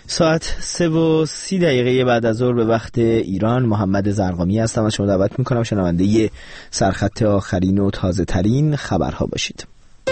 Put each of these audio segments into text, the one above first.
ساعت 3:30 بعد از ظهر به وقت ایران. محمد زرقامی هستم و شما دعوت میکنم شنونده سرخط آخرین و تازه ترین خبرها باشید.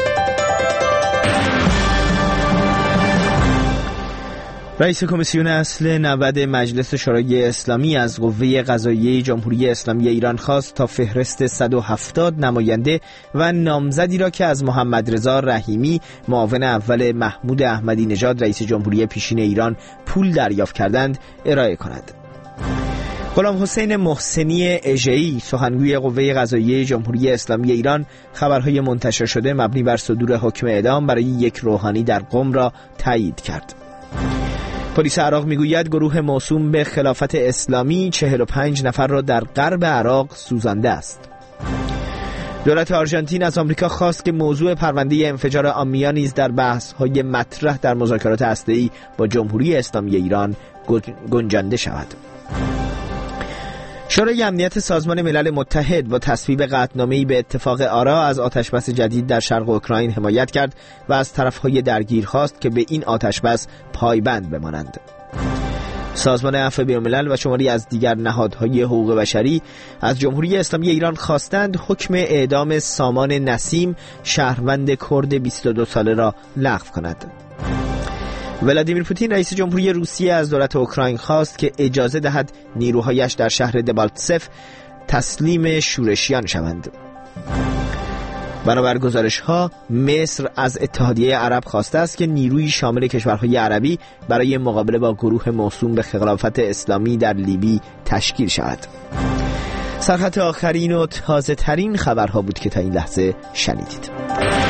رئیس کمیسیون اصل 90 مجلس شورای اسلامی از قوه قضاییه جمهوری اسلامی ایران خواست تا فهرست 170 نماینده و نامزدی را که از محمد رضا رحیمی معاون اول محمود احمدی نژاد رئیس جمهوری پیشین ایران پول دریافت کردند ارائه کند. غلام حسین محسنی اژه‌ای سخنگوی قوه قضاییه جمهوری اسلامی ایران خبرهای منتشر شده مبنی بر صدور حکم اعدام برای یک روحانی در قم را تایید کرد. پلیس عراق میگوید گروه موسوم به خلافت اسلامی 45 نفر را در غرب عراق سوزانده است. دولت آرژانتین از آمریکا خواست که موضوع پرونده انفجار آمیا نیز در بحث‌های مطرح در مذاکرات هسته‌ای با جمهوری اسلامی ایران گنجانده شود. شورای امنیت سازمان ملل متحد با تصویب قطعنامه‌ای به اتفاق آرا از آتشبس جدید در شرق اوکراین حمایت کرد و از طرف‌های درگیر خواست که به این آتشبس پایبند بمانند. سازمان عفو بین‌الملل و شماری از دیگر نهادهای حقوق بشری از جمهوری اسلامی ایران خواستند حکم اعدام سامان نسیم شهروند کرد 22 ساله را لغو کند. ولادیمیر پوتین رئیس جمهوری روسیه از دولت اوکراین خواست که اجازه دهد نیروهایش در شهر دبالتسف تسلیم شورشیان شوند. بنابر گزارش‌ها مصر از اتحادیه عرب خواسته است که نیروی شامل کشورهای عربی برای مقابله با گروه موسوم به خلافت اسلامی در لیبی تشکیل شود. سرخط آخرین و تازه ترین خبرها بود که تا این لحظه شنیدید.